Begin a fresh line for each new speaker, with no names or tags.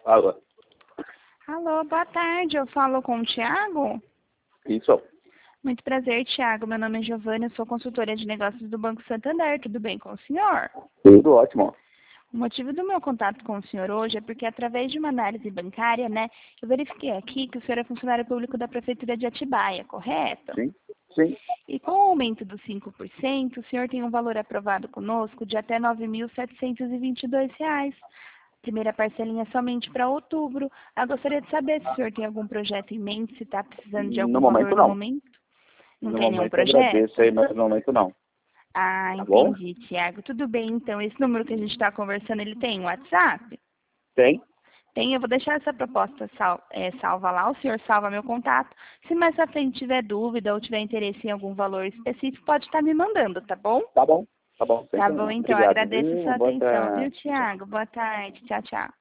Alô?
Alô, boa tarde. Eu falo com o Thiago?
Isso.
Muito prazer, Thiago. Meu nome é Giovana, eu sou consultora de negócios do Banco Santander. Tudo bem com o senhor?
Tudo ótimo.
O motivo do meu contato com o senhor hoje é porque, através de uma análise bancária, eu verifiquei aqui que o senhor é funcionário público da Prefeitura de Atibaia, correto?
Sim, sim.
E com o aumento dos 5%, o senhor tem um valor aprovado conosco de até R$ 9.722. Primeira parcelinha somente para outubro. Eu gostaria de saber se o senhor tem algum projeto em mente, se está precisando de
No
algum
momento,
valor no
não.
momento. Não
No
tem nenhum
momento eu agradeço
projeto?
aí, mas no momento não.
Ah,
Tá bom?
entendi, Tiago. Tudo bem, então. Esse número que a gente está conversando, ele tem um WhatsApp?
Tem?
Tem, eu vou deixar essa proposta salva lá, o senhor salva meu contato. Se mais à frente tiver dúvida ou tiver interesse em algum valor específico, pode estar me mandando, tá bom?
Tá bom. Tá bom. Sem
Tá bom,
problema.
então.
Obrigado,
Agradeço a
viu?
sua
Boa
atenção, viu,
tarde. Tchau.
Tiago? Boa tarde. Tchau, tchau.